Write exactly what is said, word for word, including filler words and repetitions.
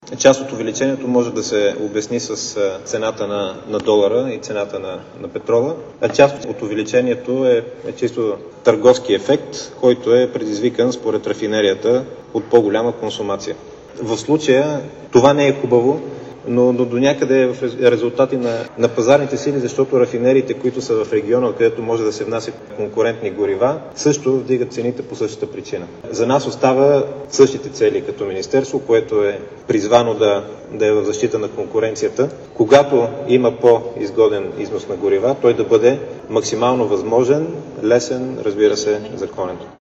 Част от увеличението може да се обясни с цената на, на долара и цената на, на петрола, а част от увеличението е, е чисто търговски ефект, който е предизвикан според рафинерията от по-голяма консумация. В случая това не е хубаво, но, но до някъде е в резултати на, на пазарните сили, защото рафинериите, които са в региона, където може да се внасят конкурентни горива, също вдигат цените по същата причина. За нас остава същите цели като министерство, което е призвано да, да е в защита на конкуренцията. Когато има по-изгоден износ на горива, той да бъде максимално възможен, лесен, разбира се, законен.